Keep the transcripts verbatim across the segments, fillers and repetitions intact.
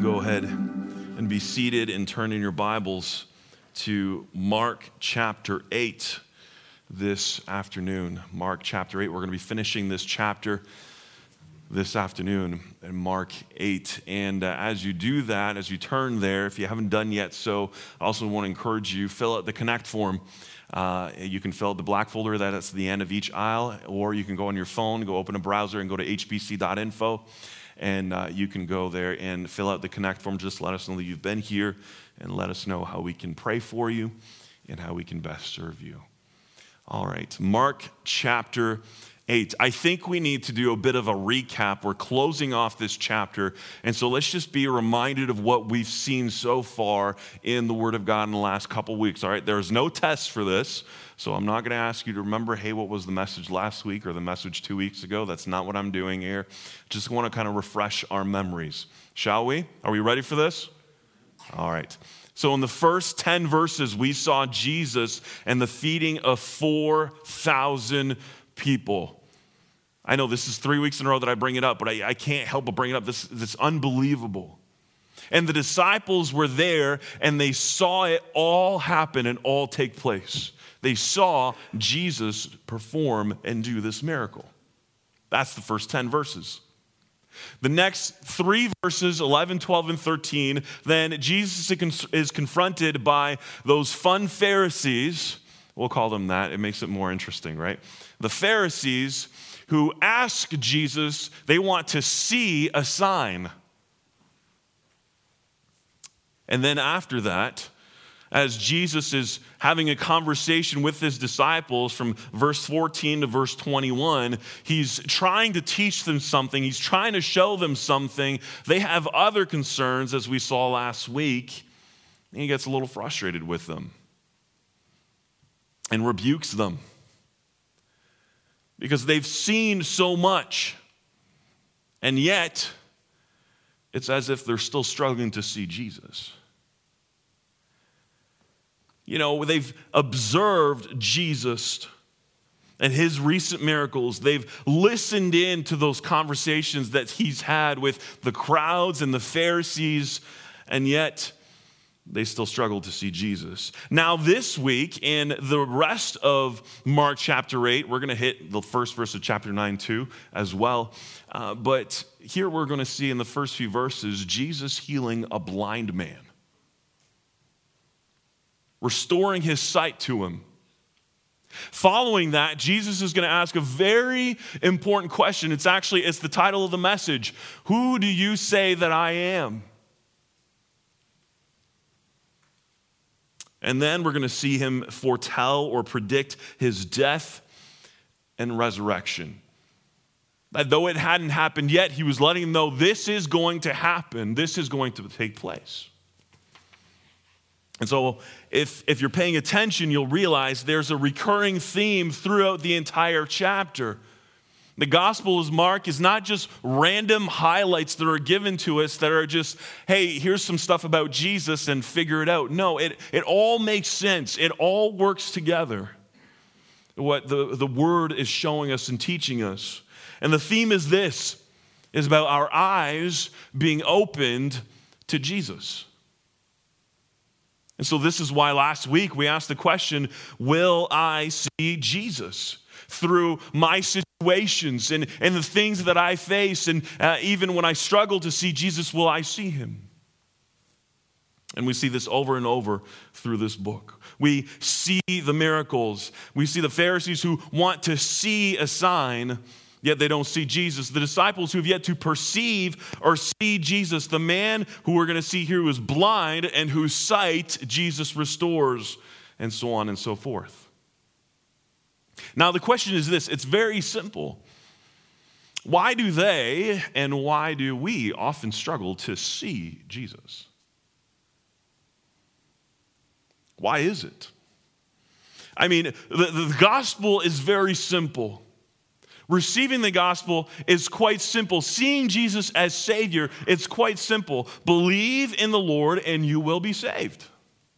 go ahead and be seated and turn in your Bibles to Mark chapter eight this afternoon. Mark chapter eight. We're going to be finishing this chapter this afternoon in Mark eight. And uh, as you do that, as you turn there, if you haven't done yet so, I also want to encourage you, fill out the Connect form. Uh, you can fill out the black folder that's at the end of each aisle, or you can go on your phone, go open a browser and go to h b c dot info. And uh, you can go there and fill out the Connect form. Just let us know that you've been here and let us know how we can pray for you and how we can best serve you. All right, Mark chapter eight. I think we need to do a bit of a recap. We're closing off this chapter, and so let's just be reminded of what we've seen so far in the Word of God in the last couple weeks. All right, there's no test for this, so I'm not going to ask you to remember, hey, what was the message last week or the message two weeks ago? That's not what I'm doing here. Just want to kind of refresh our memories. Shall we? Are we ready for this? All right. So in the first ten verses, we saw Jesus and the feeding of four thousand people. I know this is three weeks in a row that I bring it up, but I, I can't help but bring it up. This, this is unbelievable. And the disciples were there, and they saw it all happen and all take place. They saw Jesus perform and do this miracle. That's the first ten verses. The next three verses, eleven, twelve, and thirteen, then Jesus is confronted by those fun Pharisees. We'll call them that. It makes it more interesting, right? The Pharisees who ask Jesus, they want to see a sign. And then after that, as Jesus is having a conversation with his disciples from verse fourteen to verse twenty-one, he's trying to teach them something. He's trying to show them something. They have other concerns, as we saw last week, and he gets a little frustrated with them and rebukes them because they've seen so much, and yet it's as if they're still struggling to see Jesus. You know, they've observed Jesus and his recent miracles. They've listened in to those conversations that he's had with the crowds and the Pharisees, and yet they still struggle to see Jesus. Now, this week, in the rest of Mark chapter eight, we're going to hit the first verse of chapter nine too, as well. Uh, but here we're going to see in the first few verses, Jesus healing a blind man, restoring his sight to him. Following that, Jesus is going to ask a very important question. It's actually, it's the title of the message. Who do you say that I am? And then we're going to see him foretell or predict his death and resurrection. That though it hadn't happened yet, he was letting them know this is going to happen. This is going to take place. And so if, if you're paying attention, you'll realize there's a recurring theme throughout the entire chapter. The Gospel of Mark is not just random highlights that are given to us that are just, hey, here's some stuff about Jesus and figure it out. No, it, it all makes sense. It all works together. What the, the Word is showing us and teaching us. And the theme is this, is about our eyes being opened to Jesus. And so this is why last week we asked the question, will I see Jesus through my situations and, and the things that I face, and uh, even when I struggle to see Jesus, will I see him? And we see this over and over through this book. We see the miracles. We see the Pharisees who want to see a sign, yet they don't see Jesus. The disciples who have yet to perceive or see Jesus. The man who we're going to see here who is blind and whose sight Jesus restores, and so on and so forth. Now the question is this, it's very simple. Why do they and why do we often struggle to see Jesus? Why is it? I mean, the, the gospel is very simple. Receiving the gospel is quite simple. Seeing Jesus as Savior, it's quite simple. Believe in the Lord and you will be saved.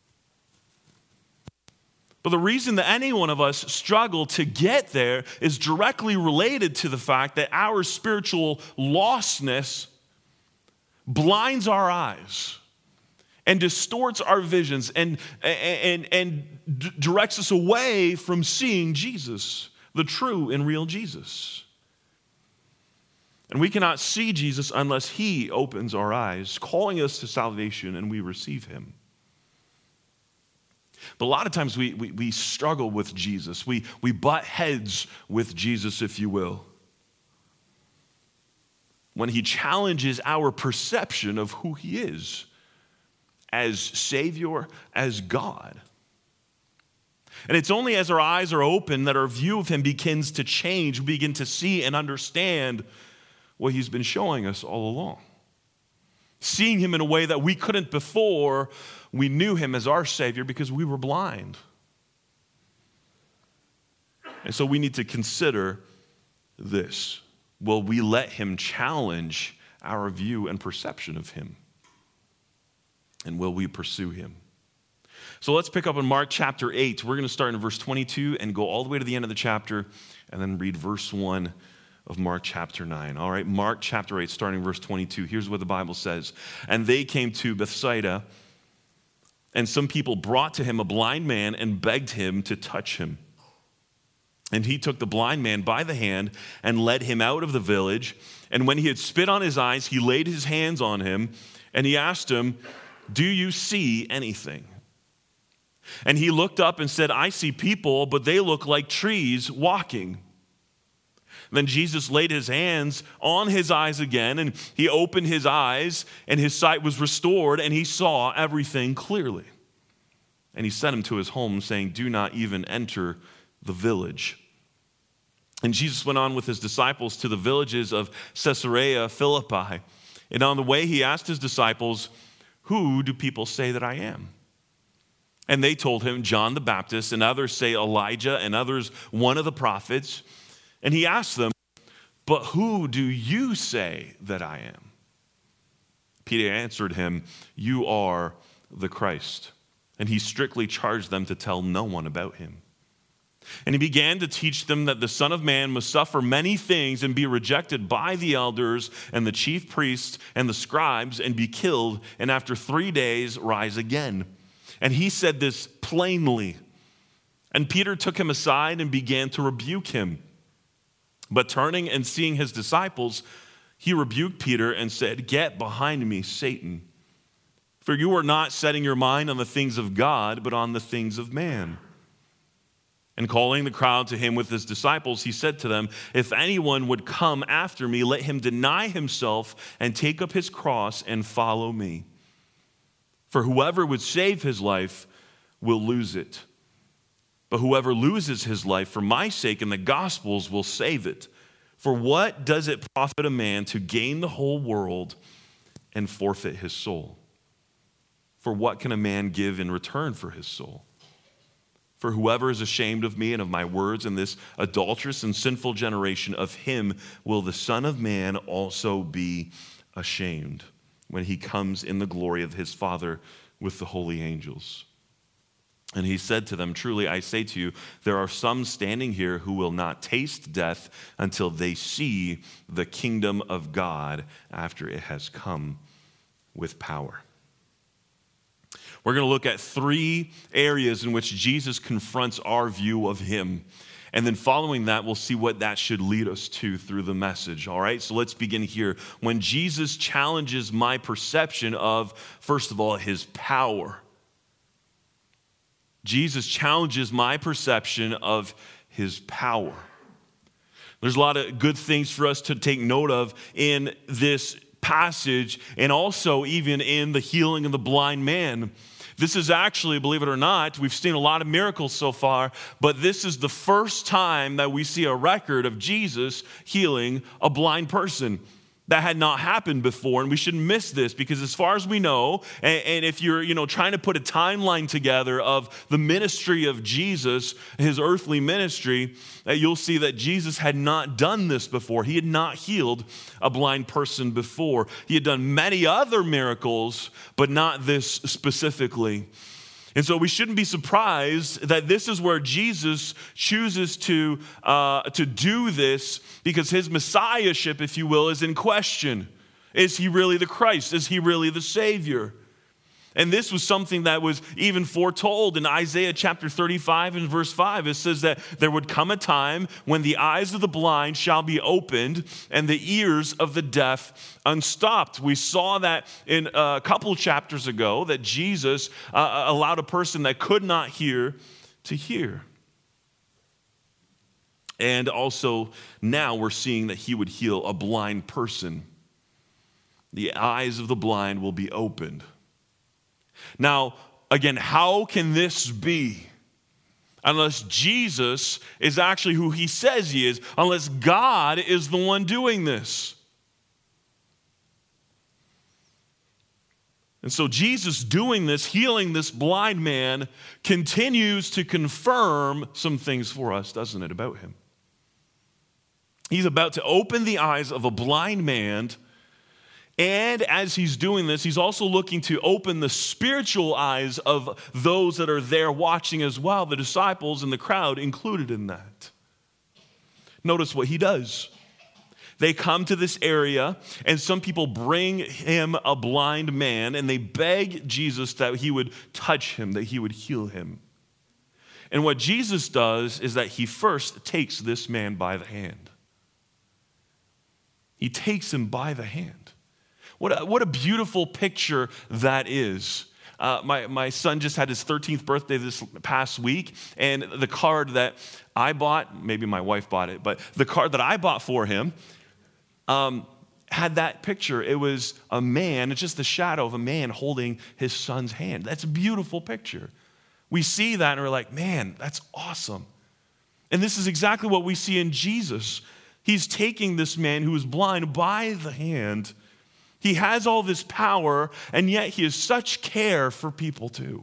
But the reason that any one of us struggle to get there is directly related to the fact that our spiritual lostness blinds our eyes and distorts our visions and, and, and d- directs us away from seeing Jesus, the true and real Jesus. And we cannot see Jesus unless he opens our eyes, calling us to salvation, and we receive him. But a lot of times we, we, we struggle with Jesus. We, we butt heads with Jesus, if you will, when he challenges our perception of who he is as Savior, as God. And it's only as our eyes are open that our view of him begins to change. We begin to see and understand what he's been showing us all along. Seeing him in a way that we couldn't before we knew him as our Savior because we were blind. And so we need to consider this. Will we let him challenge our view and perception of him? And will we pursue him? So let's pick up in Mark chapter eight. We're going to start in verse twenty-two and go all the way to the end of the chapter and then read verse one of Mark chapter nine. All right, Mark chapter eight, starting verse twenty-two. Here's what the Bible says. And they came to Bethsaida, and some people brought to him a blind man and begged him to touch him. And he took the blind man by the hand and led him out of the village. And when he had spit on his eyes, he laid his hands on him, and he asked him, "Do you see anything?" And he looked up and said, "I see people, but they look like trees walking." Then Jesus laid his hands on his eyes again, and he opened his eyes, and his sight was restored, and he saw everything clearly. And he sent him to his home, saying, "Do not even enter the village." And Jesus went on with his disciples to the villages of Caesarea Philippi. And on the way he asked his disciples, "Who do people say that I am?" And they told him, "John the Baptist, and others say Elijah, and others one of the prophets." And he asked them, "But who do you say that I am?" Peter answered him, "You are the Christ." And he strictly charged them to tell no one about him. And he began to teach them that the Son of Man must suffer many things and be rejected by the elders and the chief priests and the scribes and be killed, and after three days rise again. And he said this plainly. And Peter took him aside and began to rebuke him. But turning and seeing his disciples, he rebuked Peter and said, "Get behind me, Satan. For you are not setting your mind on the things of God, but on the things of man." And calling the crowd to him with his disciples, he said to them, "If anyone would come after me, let him deny himself and take up his cross and follow me. For whoever would save his life will lose it. But whoever loses his life for my sake and the gospel's will save it. For what does it profit a man to gain the whole world and forfeit his soul? For what can a man give in return for his soul? For whoever is ashamed of me and of my words in this adulterous and sinful generation, of him will the Son of Man also be ashamed when he comes in the glory of his Father with the holy angels." And he said to them, "Truly I say to you, there are some standing here who will not taste death until they see the kingdom of God after it has come with power." We're going to look at three areas in which Jesus confronts our view of him. And then following that, we'll see what that should lead us to through the message. All right, so let's begin here. When Jesus challenges my perception of, first of all, his power. Jesus challenges my perception of his power. There's a lot of good things for us to take note of in this passage, and also even in the healing of the blind man. This is actually, believe it or not, we've seen a lot of miracles so far, but this is the first time that we see a record of Jesus healing a blind person. That had not happened before, and we shouldn't miss this, because as far as we know, and, and if you're you know trying to put a timeline together of the ministry of Jesus, his earthly ministry, uh, you'll see that Jesus had not done this before. He had not healed a blind person before. He had done many other miracles, but not this specifically. And so we shouldn't be surprised that this is where Jesus chooses to, uh, to do this, because his messiahship, if you will, is in question. Is he really the Christ? Is he really the Savior? And this was something that was even foretold in Isaiah chapter thirty-five and verse five. It says that there would come a time when the eyes of the blind shall be opened and the ears of the deaf unstopped. We saw that in a couple of chapters ago, that Jesus uh, allowed a person that could not hear to hear. And also now we're seeing that he would heal a blind person. The eyes of the blind will be opened. Now, again, how can this be? Unless Jesus is actually who he says he is, unless God is the one doing this. And so Jesus doing this, healing this blind man, continues to confirm some things for us, doesn't it, about him? He's about to open the eyes of a blind man. And as he's doing this, he's also looking to open the spiritual eyes of those that are there watching as well, the disciples and the crowd included in that. Notice what he does. They come to this area, and some people bring him a blind man, and they beg Jesus that he would touch him, that he would heal him. And what Jesus does is that he first takes this man by the hand. He takes him by the hand. What a, what a beautiful picture that is. Uh, my, my son just had his thirteenth birthday this past week, and the card that I bought, maybe my wife bought it, but the card that I bought for him um, had that picture. It was a man, it's just the shadow of a man holding his son's hand. That's a beautiful picture. We see that and we're like, man, that's awesome. And this is exactly what we see in Jesus. He's taking this man who is blind by the hand. He has all this power, and yet he has such care for people too.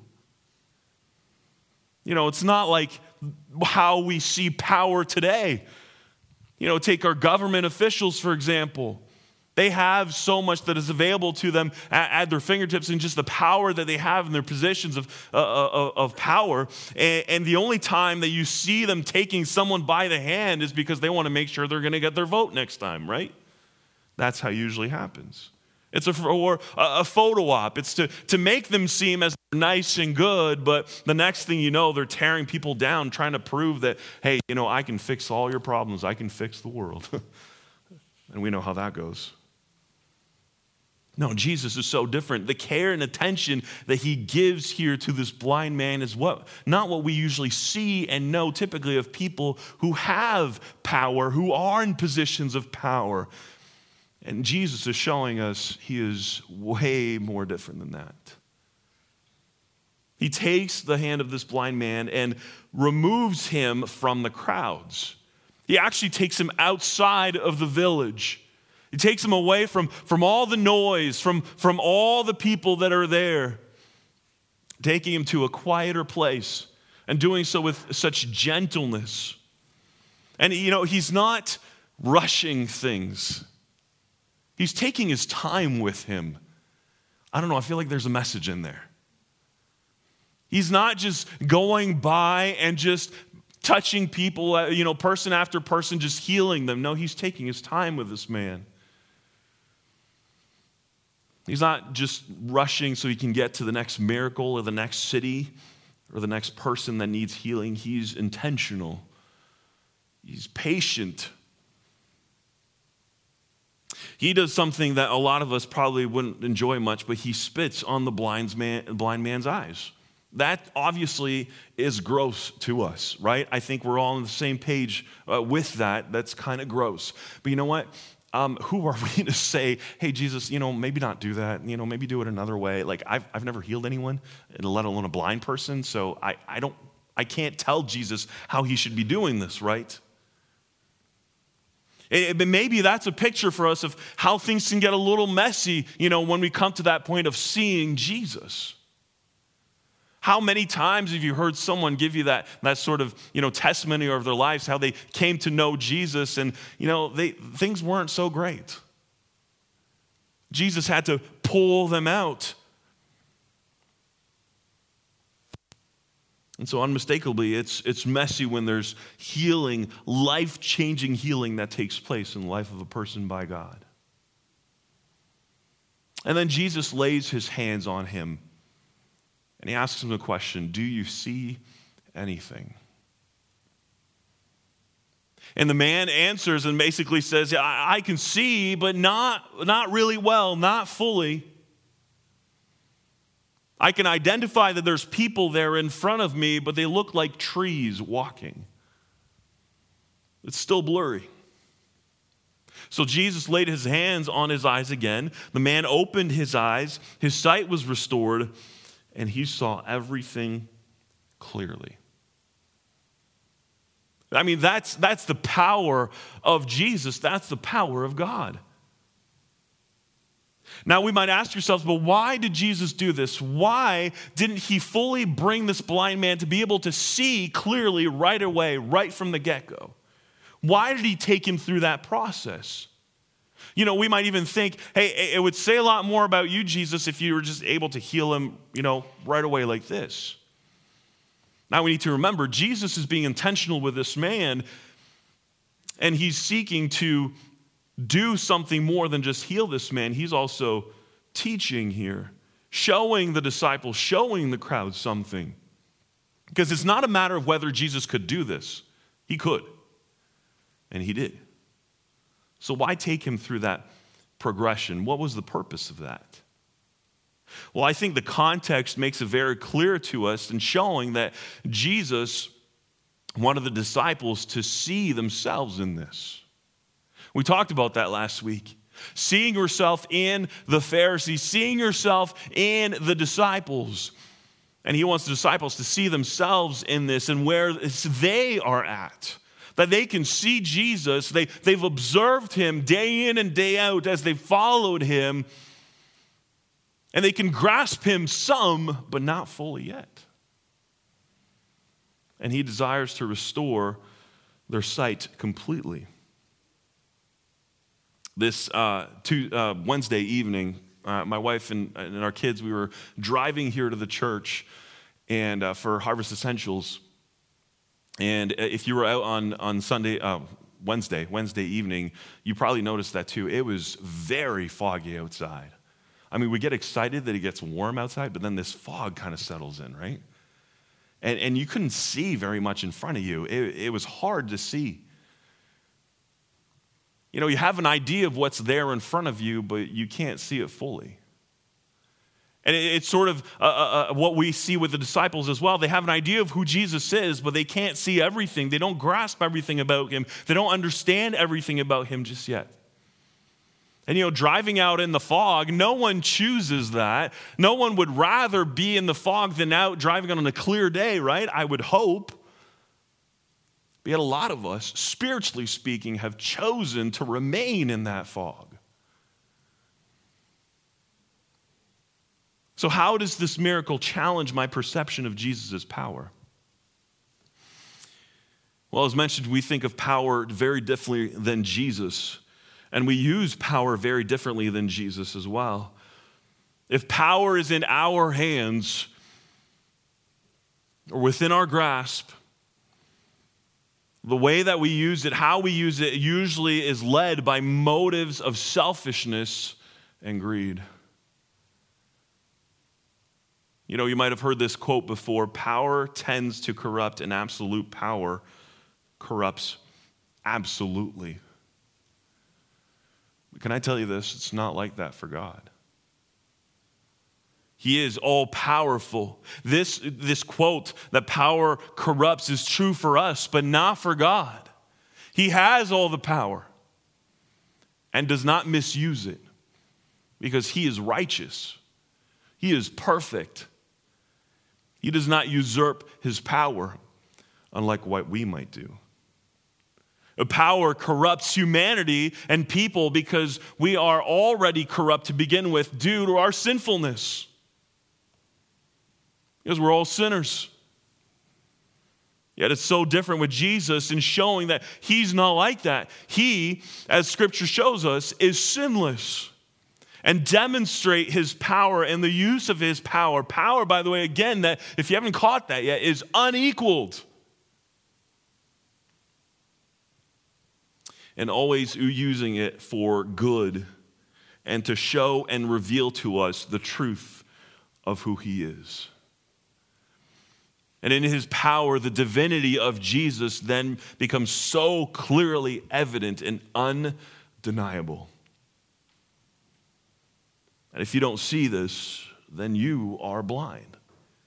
You know, it's not like how we see power today. You know, take our government officials, for example. They have so much that is available to them at, at their fingertips, and just the power that they have in their positions of, uh, of, of power. And, and the only time that you see them taking someone by the hand is because they want to make sure they're going to get their vote next time, right? That's how it usually happens. It's a, or a photo op. It's to, to make them seem as nice and good, but the next thing you know, they're tearing people down, trying to prove that, hey, you know, I can fix all your problems. I can fix the world. And we know how that goes. No, Jesus is so different. The care and attention that he gives here to this blind man is what not what we usually see and know typically of people who have power, who are in positions of power. And Jesus is showing us he is way more different than that. He takes the hand of this blind man and removes him from the crowds. He actually takes him outside of the village. He takes him away from, from all the noise, from, from all the people that are there, taking him to a quieter place and doing so with such gentleness. And, you know, he's not rushing things. He's taking his time with him. I don't know, I feel like there's a message in there. He's not just going by and just touching people, you know, person after person, just healing them. No, he's taking his time with this man. He's not just rushing so he can get to the next miracle or the next city or the next person that needs healing. He's intentional. He's patient. He does something that a lot of us probably wouldn't enjoy much, but he spits on the blind, man, blind man's eyes. That obviously is gross to us, right? I think we're all on the same page uh, with that. That's kind of gross. But you know what? Um, who are we to say, hey, Jesus, you know, maybe not do that. You know, maybe do it another way. Like, I've, I've never healed anyone, let alone a blind person. So I, I don't, I can't tell Jesus how he should be doing this, right? It, it, maybe that's a picture for us of how things can get a little messy, you know, when we come to that point of seeing Jesus. How many times have you heard someone give you that, that sort of, you know, testimony of their lives, how they came to know Jesus and, you know, they, things weren't so great. Jesus had to pull them out. And so unmistakably, it's, it's messy when there's healing, life-changing healing that takes place in the life of a person by God. And then Jesus lays his hands on him and he asks him the question, do you see anything? And the man answers and basically says, yeah, I, I can see, but not, not really well, not fully. I can identify that there's people there in front of me, but they look like trees walking. It's still blurry. So Jesus laid his hands on his eyes again. The man opened his eyes. His sight was restored, and he saw everything clearly. I mean, that's, that's the power of Jesus. That's the power of God. Now, we might ask yourselves, but why did Jesus do this? Why didn't he fully bring this blind man to be able to see clearly right away, right from the get-go? Why did he take him through that process? You know, we might even think, hey, it would say a lot more about you, Jesus, if you were just able to heal him, you know, right away like this. Now we need to remember, Jesus is being intentional with this man, and he's seeking to do something more than just heal this man. He's also teaching here, showing the disciples, showing the crowd something. Because it's not a matter of whether Jesus could do this. He could, and he did. So why take him through that progression? What was the purpose of that? Well, I think the context makes it very clear to us in showing that Jesus wanted the disciples to see themselves in this. We talked about that last week. Seeing yourself in the Pharisees, seeing yourself in the disciples. And he wants the disciples to see themselves in this and where they are at. That they can see Jesus. They, they've observed him day in and day out as they've followed him. And they can grasp him some, but not fully yet. And he desires to restore their sight completely. This uh, two, uh, Wednesday evening, uh, my wife and, and our kids, we were driving here to the church and uh, for Harvest Essentials. And if you were out on, on Sunday, uh, Wednesday, Wednesday evening, you probably noticed that too. It was very foggy outside. I mean, we get excited that it gets warm outside, but then this fog kind of settles in, right? And, and you couldn't see very much in front of you. It, it was hard to see. You know, you have an idea of what's there in front of you, but you can't see it fully. And it, it's sort of uh, uh, what we see with the disciples as well. They have an idea of who Jesus is, but they can't see everything. They don't grasp everything about him. They don't understand everything about him just yet. And, you know, driving out in the fog, no one chooses that. No one would rather be in the fog than out driving on a clear day, right? I would hope. But yet a lot of us, spiritually speaking, have chosen to remain in that fog. So how does this miracle challenge my perception of Jesus' power? Well, as mentioned, we think of power very differently than Jesus. And we use power very differently than Jesus as well. If power is in our hands or within our grasp, the way that we use it, how we use it, usually is led by motives of selfishness and greed. You know, you might have heard this quote before, power tends to corrupt and absolute power corrupts absolutely. Can I tell you this? It's not like that for God. He is all-powerful. This, this quote that power corrupts is true for us, but not for God. He has all the power and does not misuse it because he is righteous. He is perfect. He does not usurp his power, unlike what we might do. Power corrupts humanity and people because we are already corrupt to begin with due to our sinfulness. Because we're all sinners. Yet it's so different with Jesus in showing that he's not like that. He, as Scripture shows us, is sinless. And demonstrate his power and the use of his power. Power, by the way, again, that if you haven't caught that yet, is unequaled. And always using it for good and to show and reveal to us the truth of who he is. And in his power, the divinity of Jesus then becomes so clearly evident and undeniable. And if you don't see this, then you are blind.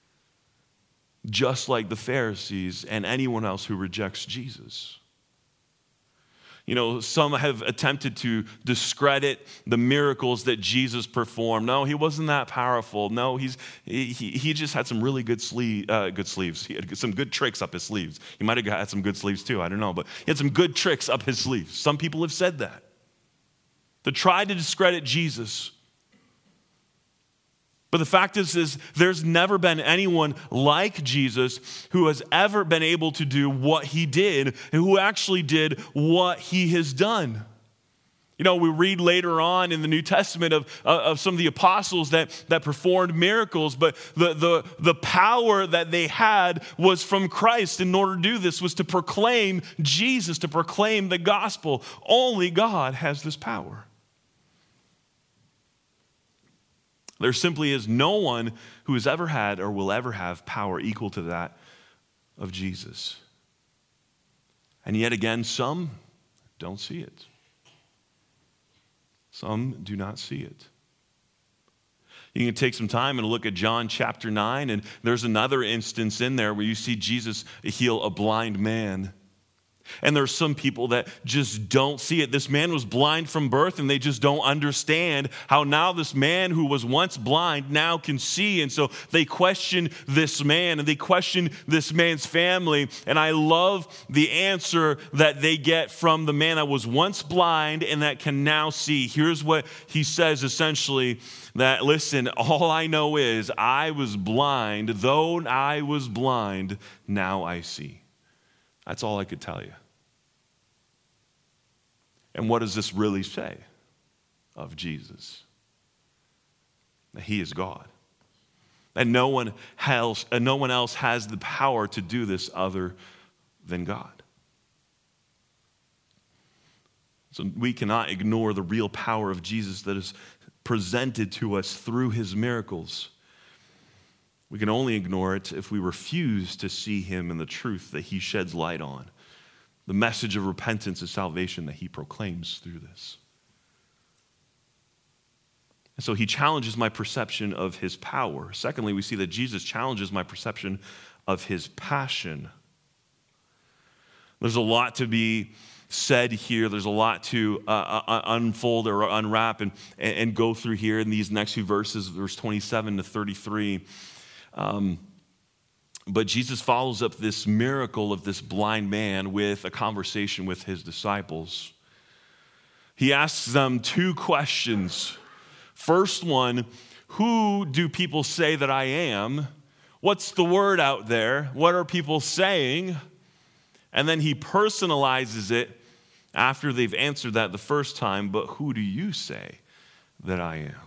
Just like the Pharisees and anyone else who rejects Jesus. You know, some have attempted to discredit the miracles that Jesus performed. No, he wasn't that powerful. No, he's he, he just had some really good sleeve, uh, good sleeves. He had some good tricks up his sleeves. He might have had some good sleeves too, I don't know. But he had some good tricks up his sleeves. Some people have said that. To try to discredit Jesus. But the fact is, is there's never been anyone like Jesus who has ever been able to do what he did and who actually did what he has done. You know, we read later on in the New Testament of, uh, of some of the apostles that, that performed miracles, but the, the, the power that they had was from Christ. In order to do this was to proclaim Jesus, to proclaim the gospel. Only God has this power. There simply is no one who has ever had or will ever have power equal to that of Jesus. And yet again, some don't see it. Some do not see it. You can take some time and look at John chapter nine, and there's another instance in there where you see Jesus heal a blind man. And there's some people that just don't see it. This man was blind from birth, and they just don't understand how now this man who was once blind now can see. And so they question this man, and they question this man's family. And I love the answer that they get from the man that was once blind and that can now see. Here's what he says essentially, that, listen, all I know is I was blind. Though I was blind, now I see. That's all I could tell you. And what does this really say of Jesus? That he is God. And no one else, and no one else has the power to do this other than God. So we cannot ignore the real power of Jesus that is presented to us through his miracles. We can only ignore it if we refuse to see him in the truth that he sheds light on, the message of repentance and salvation that he proclaims through this. And so he challenges my perception of his power. Secondly, we see that Jesus challenges my perception of his passion. There's a lot to be said here. There's a lot to uh, uh, unfold or unwrap and, and go through here in these next few verses, verse twenty-seven to thirty-three. Um, but Jesus follows up this miracle of this blind man with a conversation with his disciples. He asks them two questions. First one, who do people say that I am? What's the word out there? What are people saying? And then he personalizes it after they've answered that the first time, but who do you say that I am?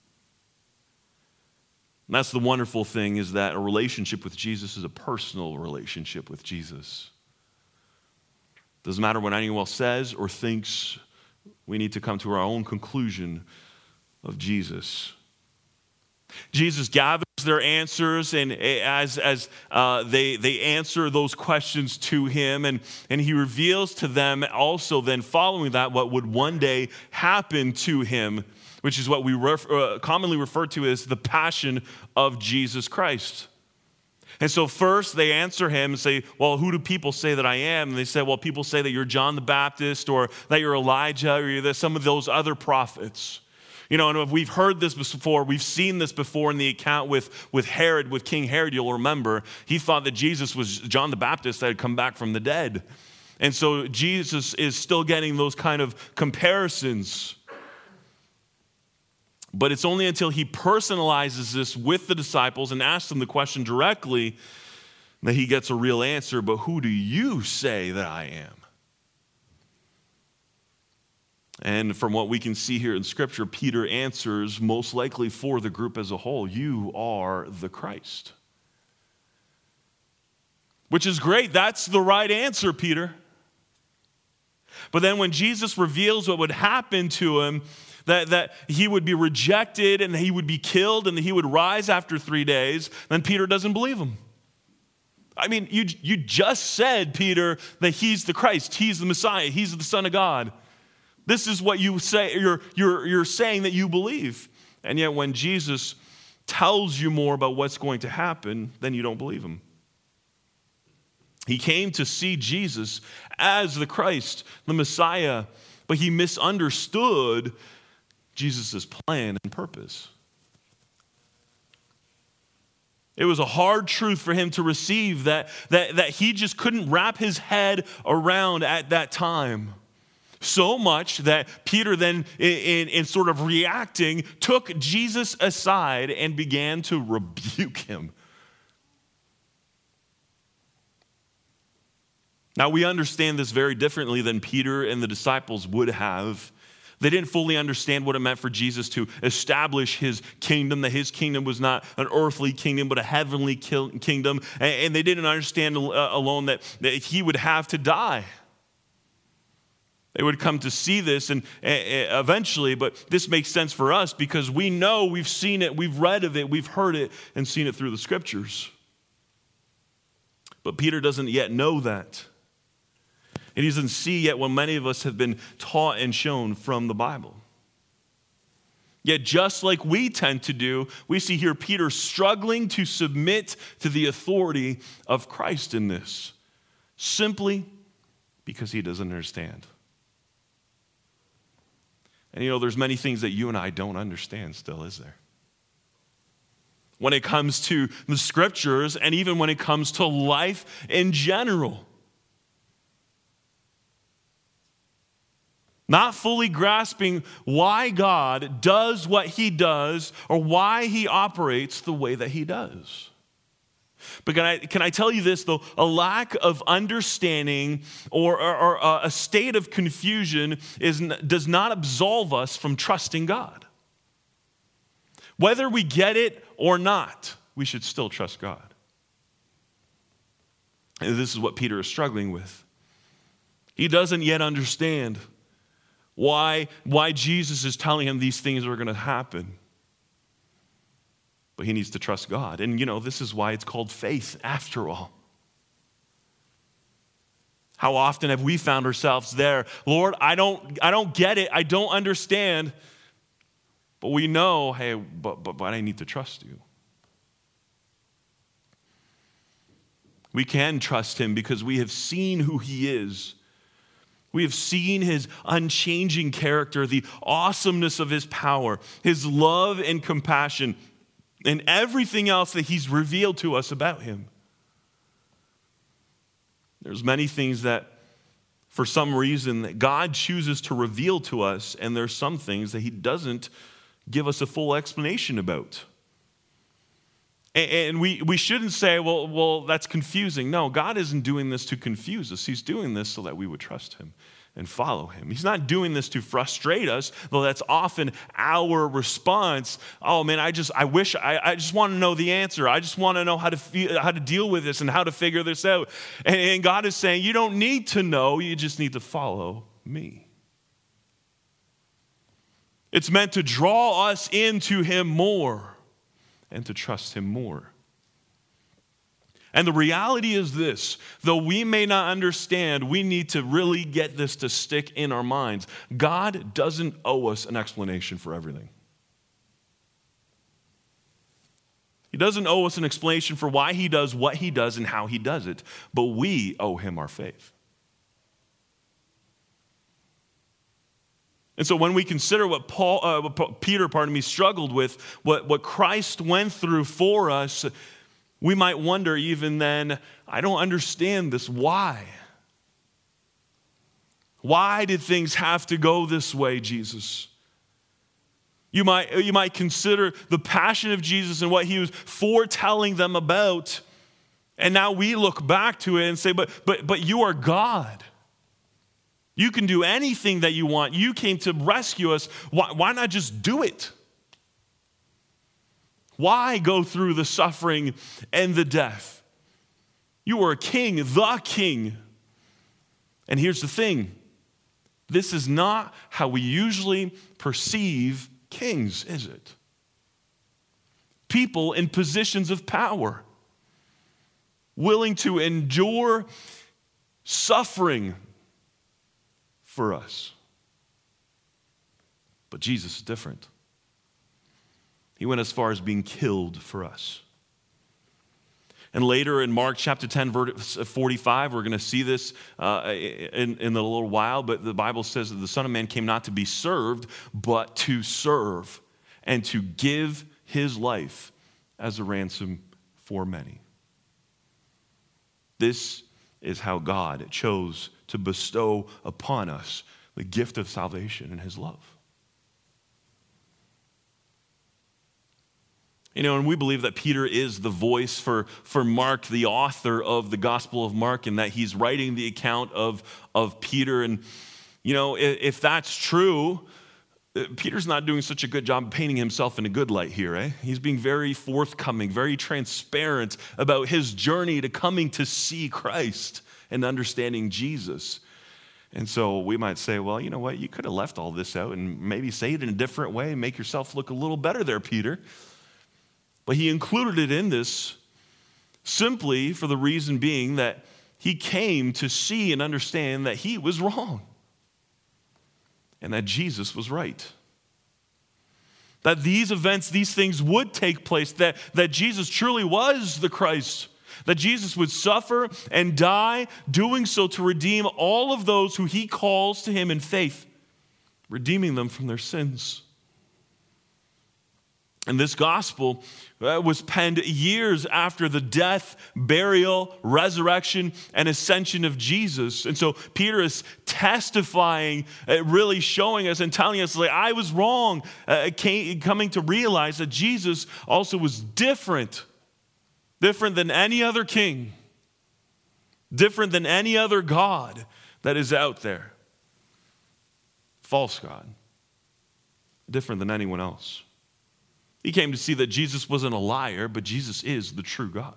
And that's the wonderful thing, is that a relationship with Jesus is a personal relationship with Jesus. Doesn't matter what anyone else says or thinks, we need to come to our own conclusion of Jesus. Jesus gathers their answers, and as, as uh, they, they answer those questions to him, and, and he reveals to them also then following that what would one day happen to him, which is what we ref, uh, commonly refer to as the passion of Jesus Christ. And so first they answer him and say, well, who do people say that I am? And they say, well, people say that you're John the Baptist, or that you're Elijah, or you're some of those other prophets. You know, and we've heard this before, we've seen this before in the account with, with Herod, with King Herod, you'll remember. He thought that Jesus was John the Baptist that had come back from the dead. And so Jesus is still getting those kind of comparisons. But it's only until he personalizes this with the disciples and asks them the question directly that he gets a real answer. But who do you say that I am? And from what we can see here in Scripture, Peter answers most likely for the group as a whole, you are the Christ. Which is great. That's the right answer, Peter. But then when Jesus reveals what would happen to him, that, that he would be rejected and he would be killed and that he would rise after three days, then Peter doesn't believe him. I mean, you, you just said, Peter, that he's the Christ, he's the Messiah, he's the Son of God. This is what you say, you're, you're, you're saying that you believe. And yet when Jesus tells you more about what's going to happen, then you don't believe him. He came to see Jesus as the Christ, the Messiah, but he misunderstood Jesus' plan and purpose. It was a hard truth for him to receive that, that, that he just couldn't wrap his head around at that time. So much that Peter then, in, in sort of reacting, took Jesus aside and began to rebuke him. Now, we understand this very differently than Peter and the disciples would have. They didn't fully understand what it meant for Jesus to establish his kingdom, that his kingdom was not an earthly kingdom, but a heavenly kingdom. And they didn't understand alone that, that he would have to die. They would come to see this and eventually, but this makes sense for us because we know, we've seen it, we've read of it, we've heard it, and seen it through the scriptures. But Peter doesn't yet know that. And he doesn't see yet what many of us have been taught and shown from the Bible. Yet just like we tend to do, we see here Peter struggling to submit to the authority of Christ in this, simply because he doesn't understand. And you know, there's many things that you and I don't understand still, is there? When it comes to the scriptures and even when it comes to life in general. Not fully grasping why God does what he does or why he operates the way that he does. But can I, can I tell you this, though? A lack of understanding or, or, or a state of confusion is, does not absolve us from trusting God. Whether we get it or not, we should still trust God. And this is what Peter is struggling with. He doesn't yet understand why, why Jesus is telling him these things are going to happen. But he needs to trust God. And you know, this is why it's called faith after all. How often have we found ourselves there? Lord, I don't, I don't get it. I don't understand. But we know, hey, but, but, but I need to trust you. We can trust him because we have seen who he is. We have seen his unchanging character, the awesomeness of his power, his love and compassion, and everything else that he's revealed to us about him. There's many things that, for some reason, that God chooses to reveal to us, and there's some things that he doesn't give us a full explanation about. And we, we shouldn't say, well, well, that's confusing. No, God isn't doing this to confuse us. He's doing this so that we would trust him and follow him. He's not doing this to frustrate us, though that's often our response. Oh man, I just, I wish, I, I just want to know the answer. I just want to know how to feel, how to deal with this and how to figure this out. And, and God is saying, you don't need to know, you just need to follow me. It's meant to draw us into him more and to trust him more. And the reality is this, though we may not understand, we need to really get this to stick in our minds. God doesn't owe us an explanation for everything. He doesn't owe us an explanation for why he does what he does and how he does it, but we owe him our faith. And so when we consider what Paul, uh, what Peter, pardon me, struggled with, what, what Christ went through for us, we might wonder even then, I don't understand this. Why? Why did things have to go this way, Jesus? You might, you might consider the passion of Jesus and what he was foretelling them about, and now we look back to it and say, but, but, but you are God. You can do anything that you want. You came to rescue us. Why, why not just do it? Why go through the suffering and the death? You are a king, the king. And here's the thing. This is not how we usually perceive kings, is it? People in positions of power, willing to endure suffering for us. But Jesus is different. He went as far as being killed for us. And later in Mark chapter ten, verse forty-five, we're going to see this uh, in, in a little while, but the Bible says that the Son of Man came not to be served, but to serve and to give his life as a ransom for many. This is how God chose to bestow upon us the gift of salvation and his love. You know, and we believe that Peter is the voice for, for Mark, the author of the Gospel of Mark, and that he's writing the account of, of Peter. And, you know, if, if that's true, Peter's not doing such a good job of painting himself in a good light here, eh? He's being very forthcoming, very transparent about his journey to coming to see Christ and understanding Jesus. And so we might say, well, you know what? You could have left all this out and maybe say it in a different way and make yourself look a little better there, Peter. But he included it in this simply for the reason being that he came to see and understand that he was wrong and that Jesus was right. That these events, these things would take place, that, that Jesus truly was the Christ, that Jesus would suffer and die, doing so to redeem all of those who he calls to him in faith, redeeming them from their sins. And this gospel uh, was penned years after the death, burial, resurrection, and ascension of Jesus. And so Peter is testifying, uh, really showing us and telling us, like, I was wrong, uh, came, coming to realize that Jesus also was different, different than any other king, different than any other God that is out there. False God, different than anyone else. He came to see that Jesus wasn't a liar, but Jesus is the true God.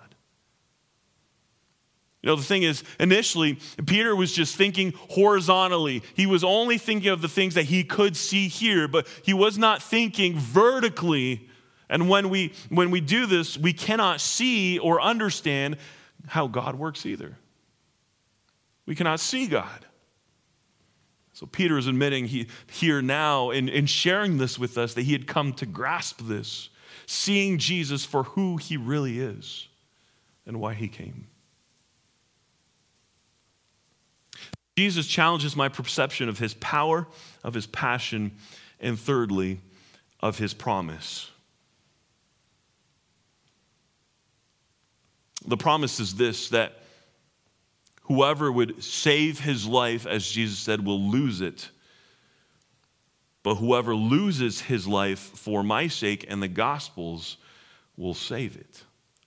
You know, the thing is, initially, Peter was just thinking horizontally. He was only thinking of the things that he could see here, but he was not thinking vertically. And when we, when we do this, we cannot see or understand how God works either. We cannot see God. So Peter is admitting he, here now in, in sharing this with us that he had come to grasp this, seeing Jesus for who he really is and why he came. Jesus challenges my perception of his power, of his passion, and thirdly, of his promise. The promise is this, that whoever would save his life, as Jesus said, will lose it. But whoever loses his life for my sake and the gospel's will save it.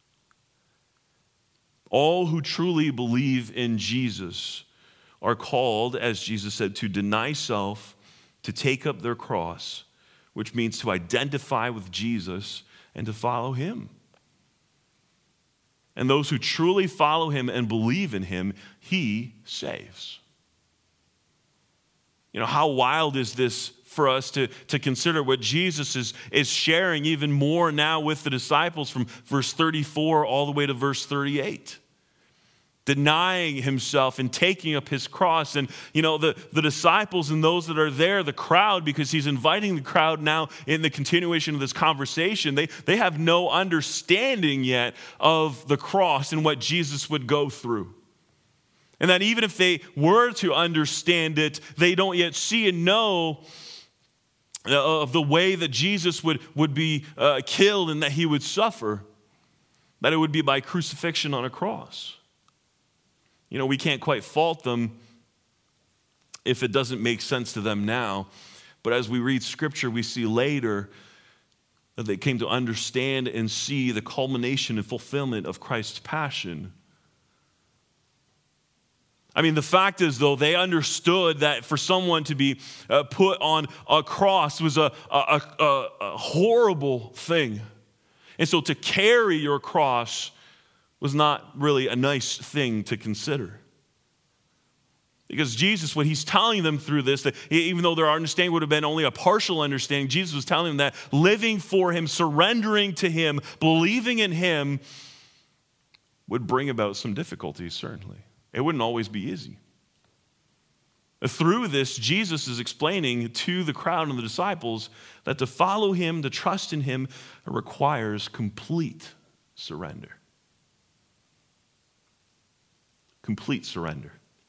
All who truly believe in Jesus are called, as Jesus said, to deny self, to take up their cross, which means to identify with Jesus and to follow him. And those who truly follow him and believe in him, he saves. You know, how wild is this for us to, to consider what Jesus is, is sharing even more now with the disciples from verse thirty-four all the way to verse thirty-eight. Denying himself and taking up his cross. And, you know, the, the disciples and those that are there, the crowd, because he's inviting the crowd now in the continuation of this conversation, they, they have no understanding yet of the cross and what Jesus would go through. And that even if they were to understand it, they don't yet see and know of the way that Jesus would, would be uh, killed and that he would suffer, that it would be by crucifixion on a cross. You know, we can't quite fault them if it doesn't make sense to them now. But as we read Scripture, we see later that they came to understand and see the culmination and fulfillment of Christ's passion. I mean, the fact is, though, they understood that for someone to be uh, put on a cross was a, a, a, a horrible thing. And so to carry your cross was not really a nice thing to consider. Because Jesus, when he's telling them through this, that even though their understanding would have been only a partial understanding, Jesus was telling them that living for him, surrendering to him, believing in him would bring about some difficulties, certainly. It wouldn't always be easy. Through this, Jesus is explaining to the crowd and the disciples that to follow him, to trust in him, requires complete surrender. Complete surrender.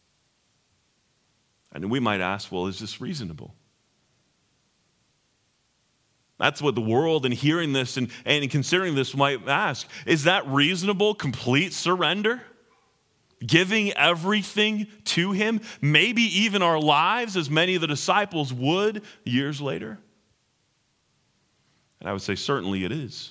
And we might ask, well, is this reasonable? That's what the world, and hearing this and, and considering this, might ask. Is that reasonable, complete surrender? Giving everything to him, maybe even our lives, as many of the disciples would years later? And I would say certainly it is.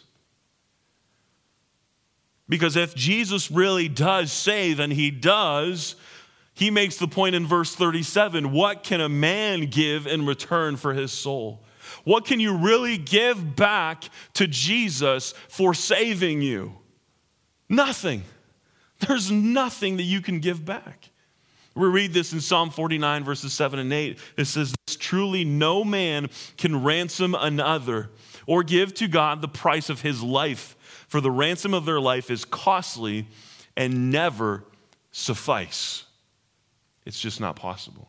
Because if Jesus really does save, and he does, he makes the point in verse thirty-seven, what can a man give in return for his soul? What can you really give back to Jesus for saving you? Nothing. There's nothing that you can give back. We read this in Psalm forty-nine, verses seven and eight. It says, truly no man can ransom another or give to God the price of his life, for the ransom of their life is costly and never suffice. It's just not possible.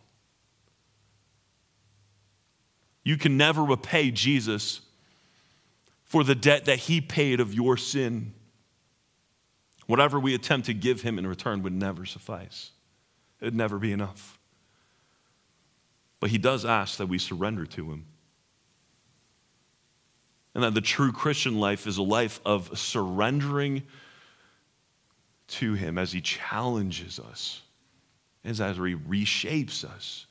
You can never repay Jesus for the debt that he paid of your sin. Whatever we attempt to give him in return would never suffice. It would never be enough. But he does ask that we surrender to him. And that the true Christian life is a life of surrendering to him as he challenges us, as he reshapes us.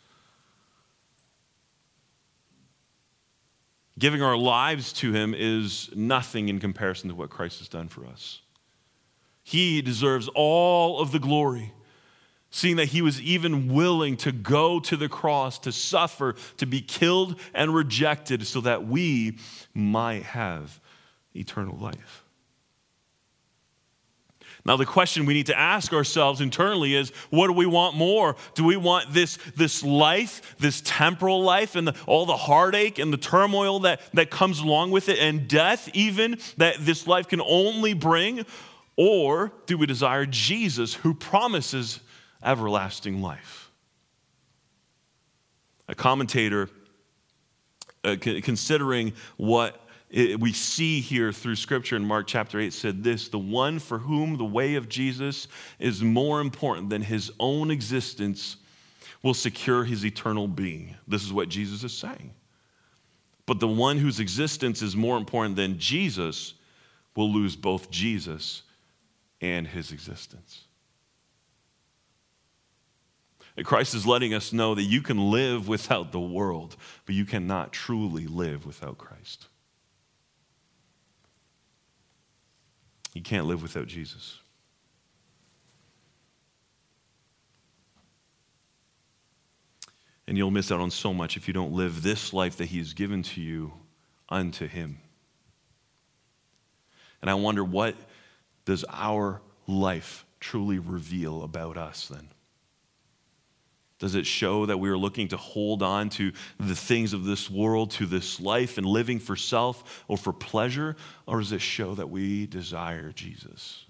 Giving our lives to him is nothing in comparison to what Christ has done for us. He deserves all of the glory, seeing that he was even willing to go to the cross, to suffer, to be killed and rejected so that we might have eternal life. Now, the question we need to ask ourselves internally is, what do we want more? Do we want this, this life, this temporal life, and the, all the heartache and the turmoil that, that comes along with it, and death even, that this life can only bring? Or do we desire Jesus, who promises everlasting life? A commentator, uh, considering what we see here through Scripture in Mark chapter eight, said this: the one for whom the way of Jesus is more important than his own existence will secure his eternal being. This is what Jesus is saying. But the one whose existence is more important than Jesus will lose both Jesus and his existence. And Christ is letting us know that you can live without the world, but you cannot truly live without Christ. You can't live without Jesus. And you'll miss out on so much if you don't live this life that he has given to you unto him. And I wonder, what does our life truly reveal about us then? Does it show that we are looking to hold on to the things of this world, to this life, and living for self or for pleasure? Or does it show that we desire Jesus?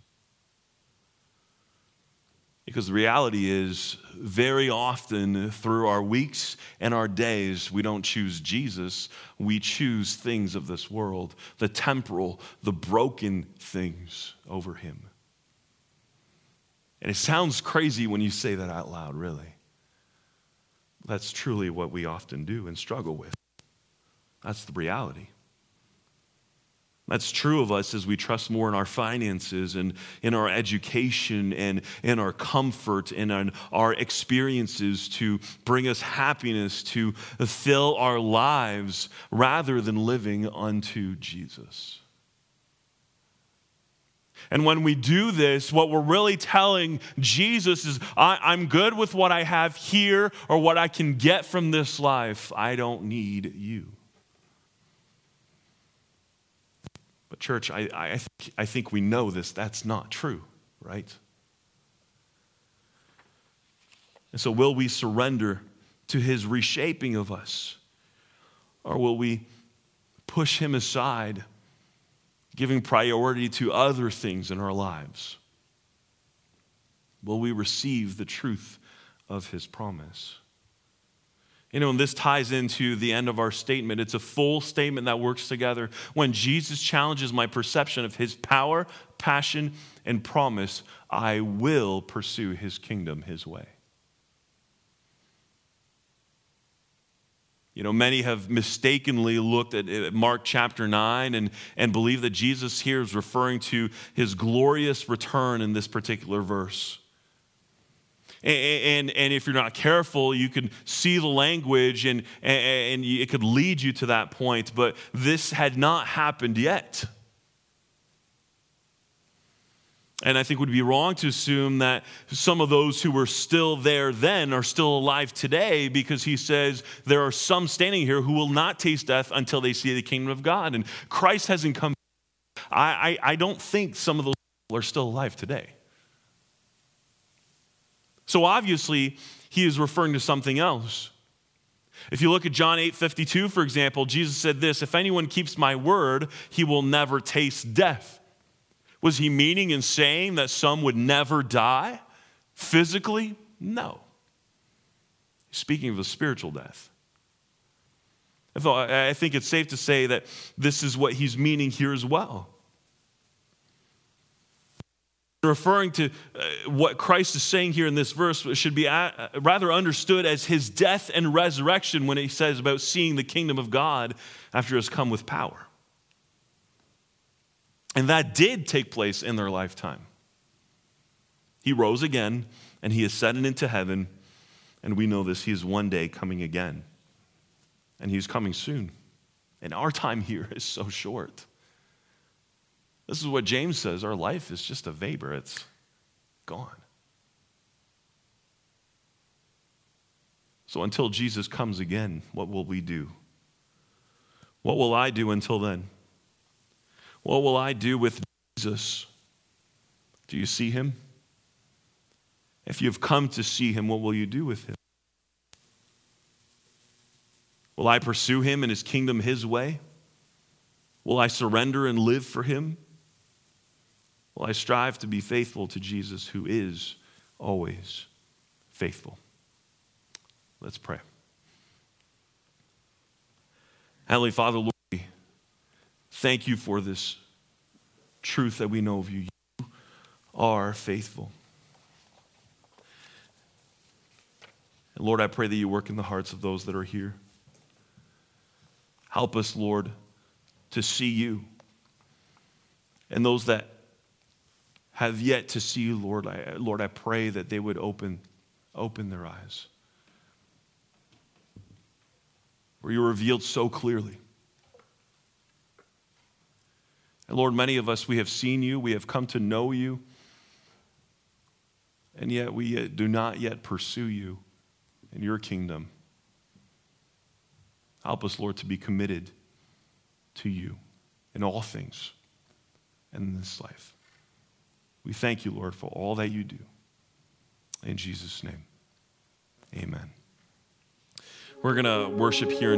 Because the reality is, very often through our weeks and our days, we don't choose Jesus. We choose things of this world, the temporal, the broken things over him. And it sounds crazy when you say that out loud, really. That's truly what we often do and struggle with. That's the reality. That's true of us as we trust more in our finances and in our education and in our comfort and in our experiences to bring us happiness, to fill our lives, rather than living unto Jesus. And when we do this, what we're really telling Jesus is, I, I'm good with what I have here or what I can get from this life. I don't need you. But church, I, I, th- I think we know this. That's not true, right? And so will we surrender to his reshaping of us? Or will we push him aside, giving priority to other things in our lives? Will we receive the truth of his promise? You know, and this ties into the end of our statement. It's a full statement that works together. When Jesus challenges my perception of his power, passion, and promise, I will pursue his kingdom his way. You know, many have mistakenly looked at Mark chapter nine and, and believe that Jesus here is referring to his glorious return in this particular verse. And, and, and if you're not careful, you can see the language and, and, and it could lead you to that point, but this had not happened yet. And I think it would be wrong to assume that some of those who were still there then are still alive today, because he says there are some standing here who will not taste death until they see the kingdom of God. And Christ hasn't come. I, I, I don't think some of those people are still alive today. So obviously, he is referring to something else. If you look at John eight fifty-two, for example, Jesus said this: if anyone keeps my word, he will never taste death. Was he meaning and saying that some would never die physically? No. Speaking of a spiritual death. I thought, I think it's safe to say that this is what he's meaning here as well. Referring to uh, what Christ is saying here in this verse should be uh, rather understood as his death and resurrection when he says about seeing the kingdom of God after it has come with power. And that did take place in their lifetime. He rose again, and he ascended into heaven, and we know this, he is one day coming again. And he's coming soon. And our time here is so short. This is what James says, our life is just a vapor, it's gone. So until Jesus comes again, what will we do? What will I do until then? What will I do with Jesus? Do you see him? If you've come to see him, what will you do with him? Will I pursue him and his kingdom his way? Will I surrender and live for him? Will I strive to be faithful to Jesus, who is always faithful? Let's pray. Heavenly Father, Lord, we thank you for this truth that we know of you. You are faithful. And Lord, I pray that you work in the hearts of those that are here. Help us, Lord, to see you. And those that have yet to see you, Lord, I, Lord, I pray that they would open, open their eyes. Where you're revealed so clearly. And Lord, many of us, we have seen you, we have come to know you, and yet we do not yet pursue you in your kingdom. Help us, Lord, to be committed to you in all things and in this life. We thank you, Lord, for all that you do. In Jesus' name, amen. We're going to worship here.